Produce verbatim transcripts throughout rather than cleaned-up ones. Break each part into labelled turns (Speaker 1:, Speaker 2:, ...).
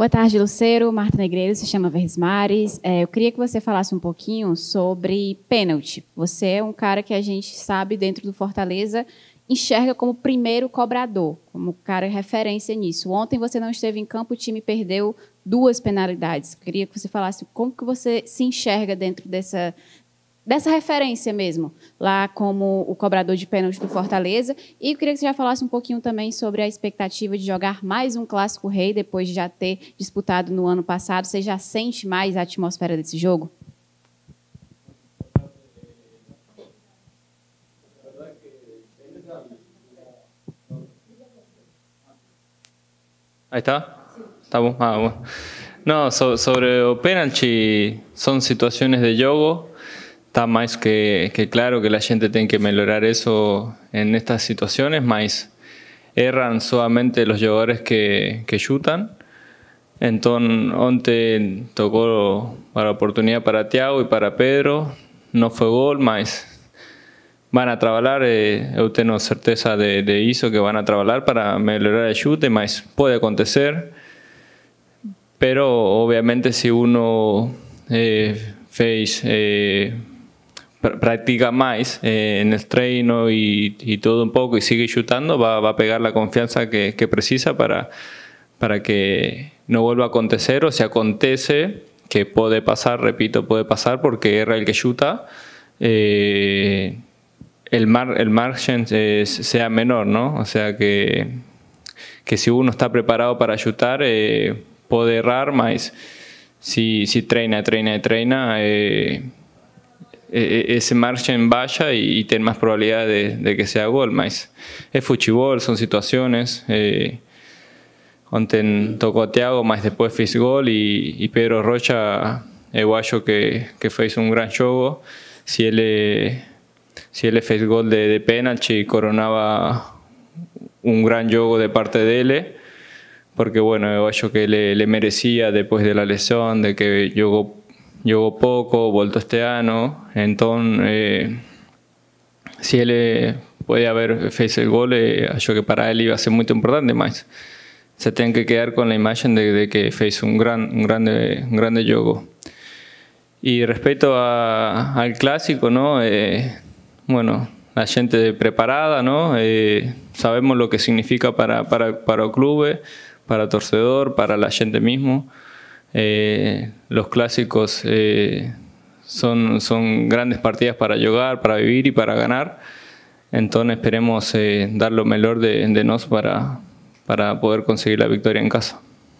Speaker 1: Boa tarde, Lucero. Marta Negreiro, se chama Versmares. É, eu queria que você falasse um pouquinho sobre pênalti. Você é um cara que a gente sabe, dentro do Fortaleza, enxerga como primeiro cobrador, como cara referência nisso. Ontem você não esteve em campo, o time perdeu duas penalidades. Eu queria que você falasse como que você se enxerga dentro dessa, dessa referência mesmo, lá como o cobrador de pênalti do Fortaleza. E eu queria que você já falasse um pouquinho também sobre a expectativa de jogar mais um Clássico Rei, depois de já ter disputado no ano passado. Você já sente mais a atmosfera desse jogo?
Speaker 2: Ahí está. Está bom. Ah, bueno. No, so, sobre o pênalti, son situaciones de jogo. Está más que, que claro que la gente tiene que mejorar eso en estas situaciones, mas erran solamente los jugadores que, que chutan. Entonces, ontem tocó para oportunidad para Thiago y para Pedro. No fue gol, mas van a trabajar, eh, yo tengo certeza de, de eso, que van a trabajar para mejorar el chute, mas puede acontecer. Pero obviamente si uno eh, fez, eh, pr practica más eh, en el treino y, y todo un poco y sigue chutando, va, va a pegar la confianza que, que precisa para, para que no vuelva a acontecer, o si acontece, que puede pasar, repito, puede pasar porque era el que chuta, eh, el, mar, el margen eh, sea menor, ¿no? O sea que, que si uno está preparado para chutar, eh, puede errar, mas si, si treina, treina, treina, eh, ese margen vaya y, y tiene más probabilidad de, de que sea gol, mas es fútbol, son situaciones. Eh, ontem tocó a Thiago, mas después fez gol y, y Pedro Rocha, el guayo que, que fez un gran juego, si él, si él fez gol de, de penalti, coronaba un gran juego de parte de él, porque bueno, yo que le, le merecía después de la lesión, de que jugó, jugó poco, volto este año, entonces eh, si él podía haber hecho el gol, eh, yo que para él iba a ser muy importante, más se tiene que quedar con la imagen de, de que hizo un gran, un grande, un grande juego. Y respecto a, al clásico, ¿no? Eh, bueno, la gente preparada, ¿no? Eh, sabemos lo que significa para, para, para el club, para el torcedor, para la gente mismo. Eh, los clásicos eh, son, son grandes partidas para jugar, para vivir y para ganar. Entonces esperemos eh, dar lo mejor de, de nos para, para poder conseguir la victoria en casa.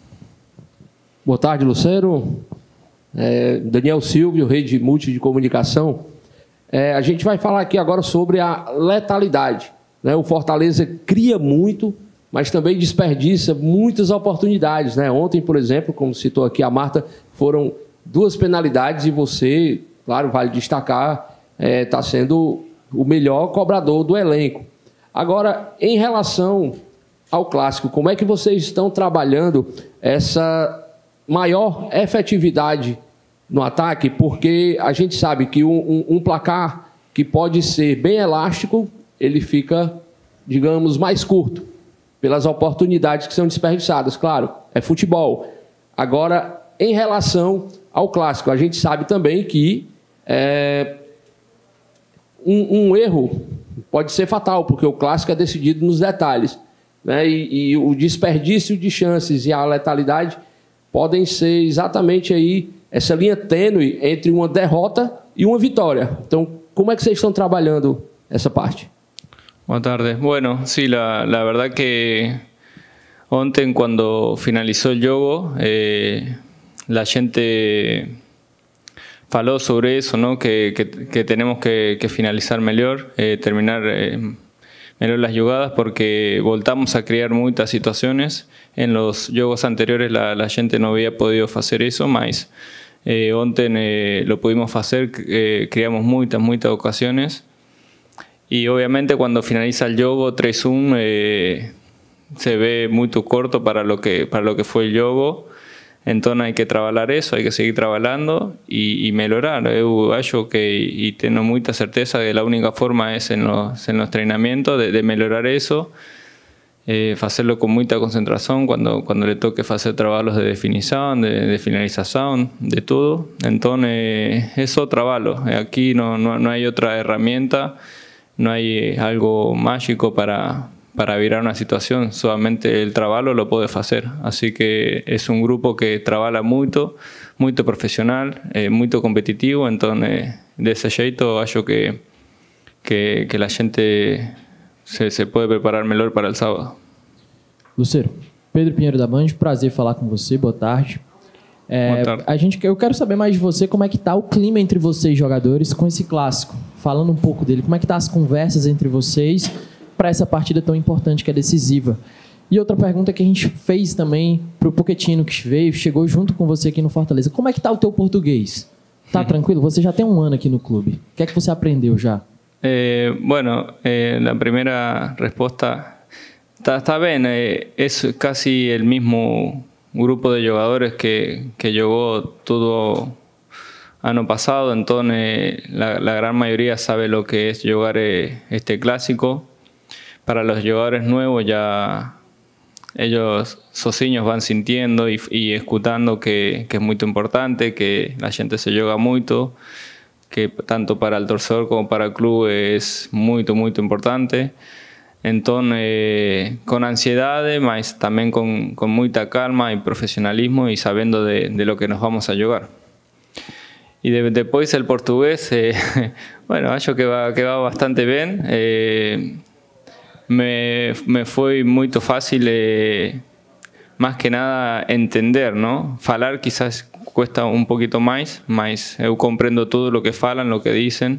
Speaker 3: Boa tarde, Lucero. É, Daniel Silvio, rede multi de comunicação. É, a gente vai falar aqui agora sobre a letalidade, né? O Fortaleza cria muito, mas também desperdiça muitas oportunidades, né? Ontem, por exemplo, como citou aqui a Marta, foram duas penalidades e você, claro, vale destacar, está é, sendo o melhor cobrador do elenco. Agora, em relação ao clássico, como é que vocês estão trabalhando essa maior efetividade no ataque? Porque a gente sabe que um, um, um placar que pode ser bem elástico, ele fica, digamos, mais curto, pelas oportunidades que são desperdiçadas. Claro, é futebol. Agora, em relação ao clássico, a gente sabe também que é, um, um erro pode ser fatal, porque o clássico é decidido nos detalhes, né? E, e o desperdício de chances e a letalidade podem ser exatamente aí essa linha tênue entre uma derrota e uma vitória. Então, como é que vocês estão trabalhando essa parte?
Speaker 2: Buenas tardes. Bueno, sí, la, la verdad que ontem cuando finalizó el juego, eh, la gente faló sobre eso, ¿no? Que, que, que tenemos que, que finalizar mejor, eh, terminar eh, mejor las jugadas, porque voltamos a crear muchas situaciones. En los juegos anteriores la, la gente no había podido hacer eso, mas eh, ontem eh, lo pudimos hacer, eh, creamos muchas, muchas ocasiones. Y obviamente cuando finaliza el juego tres uno eh, se ve muy corto para lo que para lo que fue el juego. Entonces hay que trabajar eso, hay que seguir trabajando y, y mejorar. Yo acho que, y tengo mucha certeza de que la única forma es en los, en los entrenamientos de, de mejorar eso. eh, hacerlo con mucha concentración cuando, cuando le toque hacer trabajos de definición, de, de finalización, de todo. Entonces, eso trabajo. Aquí no, no, no hay otra herramienta, no hay algo mágico para, para virar una situación, solamente el trabajo lo puede hacer. Así que es un grupo que trabaja mucho, muy profesional, eh, muy competitivo. Entonces, de ese jeito, acho que, que, que la gente se, se pode preparar melhor para o sábado.
Speaker 4: Lucero, Pedro Pinheiro da Band, prazer falar com você, boa tarde. É, boa tarde. A gente, eu quero saber mais de você, como é que está o clima entre vocês jogadores com esse clássico, falando um pouco dele, como é que tá as conversas entre vocês para essa partida tão importante que é decisiva. E outra pergunta que a gente fez também para o Pochettino, que veio, chegou junto com você aqui no Fortaleza, como é que está o teu português? Tá hum. tranquilo? Você já tem um ano aqui no clube, o que é que você aprendeu já?
Speaker 2: Eh, bueno, eh, la primera respuesta está, está bien, eh, es casi el mismo grupo de jugadores que, que jugó todo año pasado, entonces la, la gran mayoría sabe lo que es jugar eh, este clásico. Para los jugadores nuevos ya ellos sozinhos van sintiendo y, y escuchando que, que es muy importante, que la gente se juega mucho, que tanto para el torcedor como para el club es muy, muy importante. Entonces, eh, con ansiedad, mas también con, con mucha calma y profesionalismo y sabiendo de, de lo que nos vamos a jugar. Y de, después el portugués, eh, bueno, yo que va, que va bastante bien. Eh, me, me fue muy fácil, eh, más que nada, entender, ¿no? Falar quizás cuesta un poquito más, mas eu comprendo todo lo que falan, lo que dicen.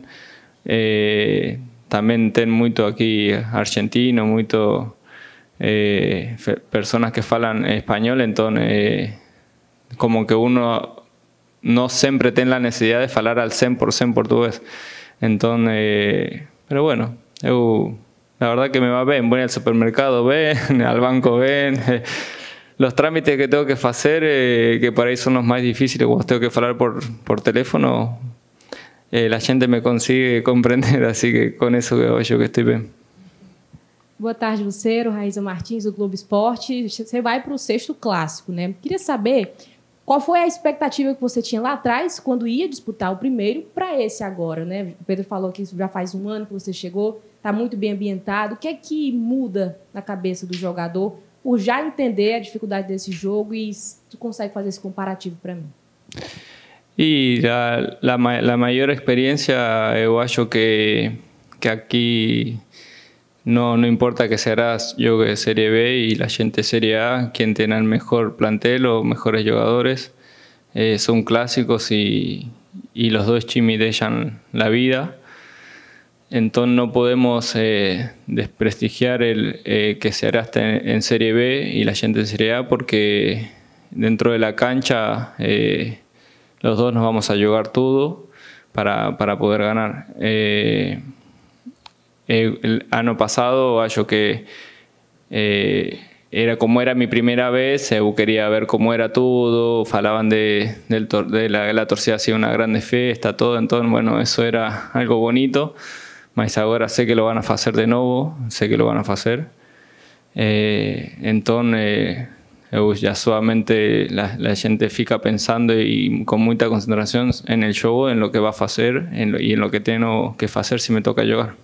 Speaker 2: Eh, también ten mucho aquí argentino, mucho eh, personas que falan español, entonces eh, como que uno no siempre tiene la necesidad de falar al cien por ciento portugués. Entonces, eh, pero bueno, eu, la verdad que me va bien, voy al supermercado bien, al banco bien. Los trámites que tengo que hacer, eh, que para ahí son los más difíciles cuando tengo que hablar por, por teléfono, eh, la gente me consigue comprender, así que con eso eu acho que estoy bien.
Speaker 5: Boa tarde, Lucero, Raíza Martins, do Globo Esporte. Você vai para o sexto clássico, né? Queria saber qual foi a expectativa que você tinha lá atrás, quando ia disputar o primeiro, para esse agora, né? O Pedro falou que já faz um ano que você chegou, está muito bem ambientado. O que é que muda na cabeça do jogador por já entender a dificuldade desse jogo e tu consegue fazer esse comparativo para mim?
Speaker 2: Y la, la, la mayor experiencia, yo acho que, que aquí no, no importa que serás yo de Serie B y la gente Serie A, quien tenga el mejor plantel o mejores jugadores, eh, son clásicos y, y los dos chimi dejan la vida. Entonces no podemos eh, desprestigiar el eh, que se hará en, en Serie B y la gente en Serie A, porque dentro de la cancha eh, los dos nos vamos a jugar todo para, para poder ganar. Eh, eh, el año pasado, yo que eh, era como era mi primera vez, yo quería ver cómo era todo, falaban de, del tor de la, la torcida hacía una grande fiesta, todo, entonces bueno, eso era algo bonito. Mas ahora sé que lo van a hacer de nuevo, sé que lo van a hacer. Eh, entonces, eh, ya solamente la, la gente fica pensando y con mucha concentración en el show, en lo que va a hacer en lo, y en lo que tengo que hacer si me toca jugar.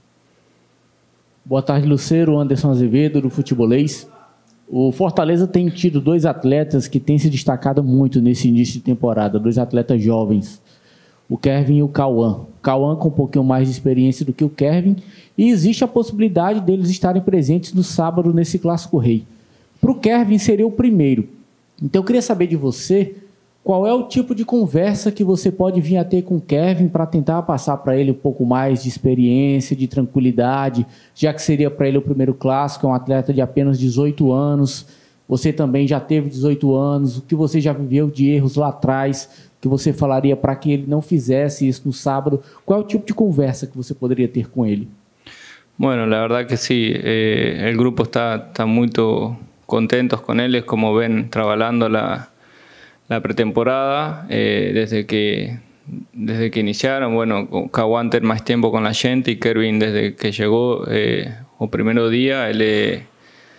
Speaker 6: Boa tarde, Lucero. Anderson Azevedo, do Futebolês. O Fortaleza tem tido dois atletas que têm se destacado muito nesse início de temporada, dois atletas jovens, o Kevin e o Cauã. O Cauã com um pouquinho mais de experiência do que o Kevin, e existe a possibilidade deles estarem presentes no sábado nesse Clássico Rei. Para o Kevin seria o primeiro. Então eu queria saber de você qual é o tipo de conversa que você pode vir a ter com o Kevin para tentar passar para ele um pouco mais de experiência, de tranquilidade, já que seria para ele o primeiro clássico, é um atleta de apenas dezoito anos, você também já teve dezoito anos, o que você já viveu de erros lá atrás, que você falaria para que ele não fizesse isso no sábado? Qual é o tipo de conversa que você poderia ter com ele?
Speaker 2: Bueno, la verdad que sí, eh, el grupo está, está muy contentos con él, como ven, trabajando la, la pretemporada, eh, desde que desde que iniciaron. Bueno, Cauã ter más tiempo con la gente y Kevin desde que llegó, eh, o primero día, él eh,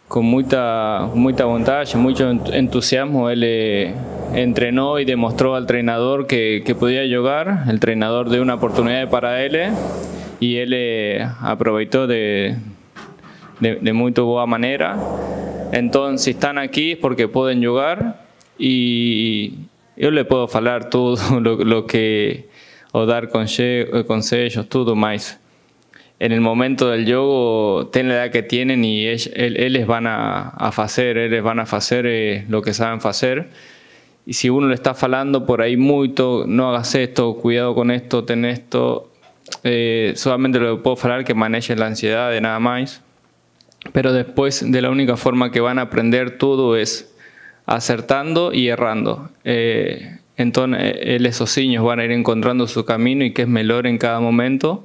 Speaker 2: con mucha, mucha vontade, mucho entusiasmo. Él eh, entrenó y demostró al entrenador que, que podía jugar. El entrenador dio una oportunidad para él y él eh, aprovechó de, de, de muy buena manera. Entonces, si están aquí es porque pueden jugar y yo le puedo hablar todo lo, lo que, o dar conse consejos, todo más. En el momento del juego, tienen la edad que tienen y ellos, ellos van a, a hacer, ellos van a hacer eh, lo que saben hacer. Y si uno le está falando por ahí mucho, no hagas esto, cuidado con esto, ten esto, eh, solamente le puedo hablar que manejen la ansiedad de nada más. Pero después, de la única forma que van a aprender todo es acertando y errando. Eh, entonces, ellos sozinhos van a ir encontrando su camino y qué es mejor en cada momento.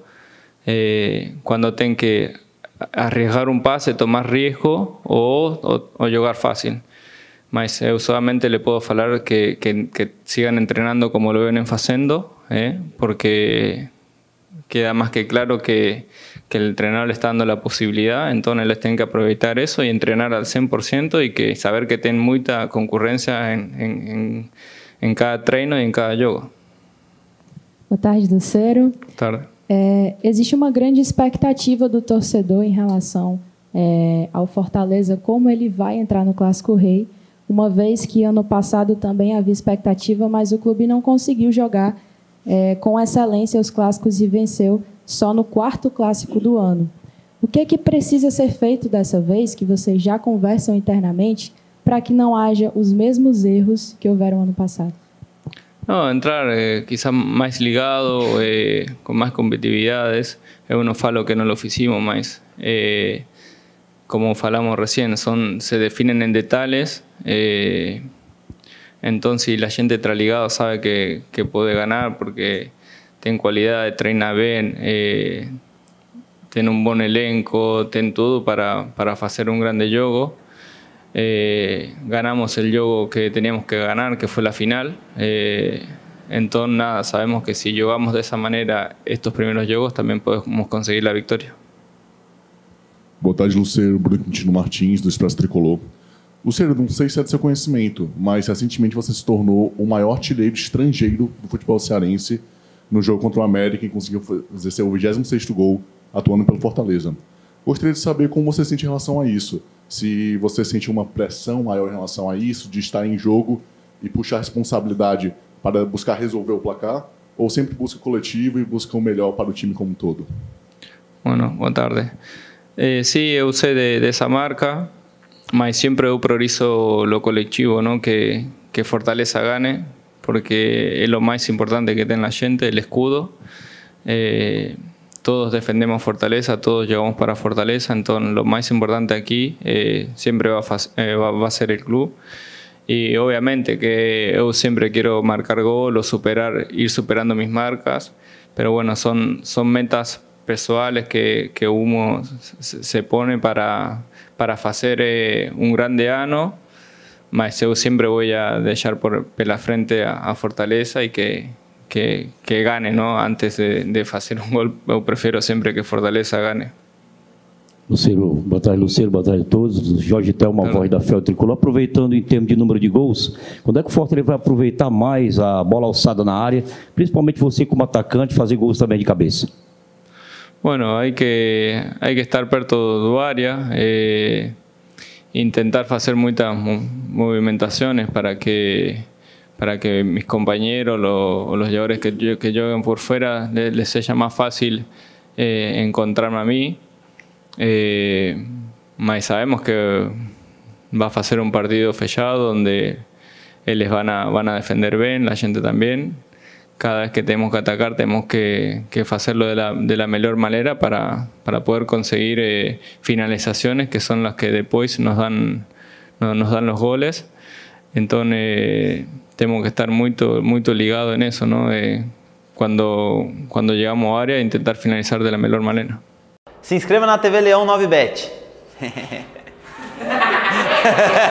Speaker 2: Eh, cuando tengan que arriesgar un pase, tomar riesgo o, o, o jugar fácil. Mas eu solamente le puedo hablar que, que, que sigan entrenando como lo vienen haciendo, eh, porque queda más que claro que, que el entrenador le está dando la posibilidad, entonces les tienen que aprovechar eso y entrenar al cien por ciento y que saber que tienen mucha concurrencia en, en, en, en cada treino y en cada jogo.
Speaker 5: Boa tarde, Lucero.
Speaker 2: Boa tarde.
Speaker 5: É, existe uma grande expectativa do torcedor em relação é, ao Fortaleza, como ele vai entrar no Clássico Rei, uma vez que ano passado também havia expectativa, mas o clube não conseguiu jogar é, com excelência os clássicos e venceu só no quarto clássico do ano. O que é que precisa ser feito dessa vez, que vocês já conversam internamente, para que não haja os mesmos erros que houveram ano passado?
Speaker 2: No, entrar eh, quizás más ligado, eh, con más competitividades, es uno falo que no lo hicimos más. Eh, como falamos recién, son, se definen en detalles, eh, entonces si la gente está ligado sabe que, que puede ganar porque tiene cualidad, treina bien, eh, tiene un buen elenco, tiene todo para, para hacer un grande juego. Eh, ganamos el juego que teníamos que ganar, que fue la final. Eh, entonces, nada, sabemos que si jugamos de esa manera estos primeros juegos, también podemos conseguir la victoria.
Speaker 7: Boa tarde, Lucero. Bruno Quintino Martins, do Expresso Tricolor. Lucero, não sei se é do seu conhecimento, mas recentemente você se tornou o maior artilheiro estrangeiro do futebol cearense no jogo contra o América e conseguiu fazer seu vigésimo sexto gol atuando pelo Fortaleza. Gostaria de saber como você sente em relação a isso. Se você sente uma pressão maior em relação a isso, de estar em jogo e puxar a responsabilidade para buscar resolver o placar, ou sempre busca coletivo e busca o melhor para o time como um todo?
Speaker 2: Bueno, boa tarde. Eh, sí, eu sei de, de esa marca, mas siempre eu priorizo lo colectivo, ¿no? que, que Fortaleza gane, porque es lo más importante que tiene la gente, el escudo. Eh, Todos defendemos Fortaleza, todos llegamos para Fortaleza, entonces lo más importante aquí eh, siempre va a, eh, va, va a ser el club. Y obviamente que yo siempre quiero marcar gol o superar, ir superando mis marcas, pero bueno, son, son metas personales que, que uno se pone para, para hacer eh, un grande ano, mas yo siempre voy a dejar por, por la frente a, a Fortaleza y que Que, que gane, ¿no? Antes de, de hacer un gol, eu prefiro sempre que Fortaleza gane.
Speaker 8: Lucero, boa tarde, Lucero, boa tarde a todos. Jorge Thelma, voz da Fel Tricolor. Aproveitando em termos de número de gols, quando é que o Fortaleza vai aproveitar mais a bola alçada na área, principalmente você como atacante, fazer gols também de cabeça?
Speaker 2: Bueno, hay que, hay que estar perto do área, eh, intentar hacer muchas movimentaciones para que para que mis compañeros lo, o los jugadores que, que jueguen por fuera les, les sea más fácil eh, encontrarme a mí. Eh, mas sabemos que va a ser un partido fechado donde ellos van a, van a defender bien, la gente también. Cada vez que tenemos que atacar tenemos que, que hacerlo de la, de la mejor manera para, para poder conseguir eh, finalizaciones que son las que después nos dan, nos, nos dan los goles. Entonces tenemos que estar muy, muy ligados en eso, ¿no? Eh, cuando, cuando llegamos a área, intentar finalizar de la mejor manera.
Speaker 9: Se inscreva na T V Leão nove Bet.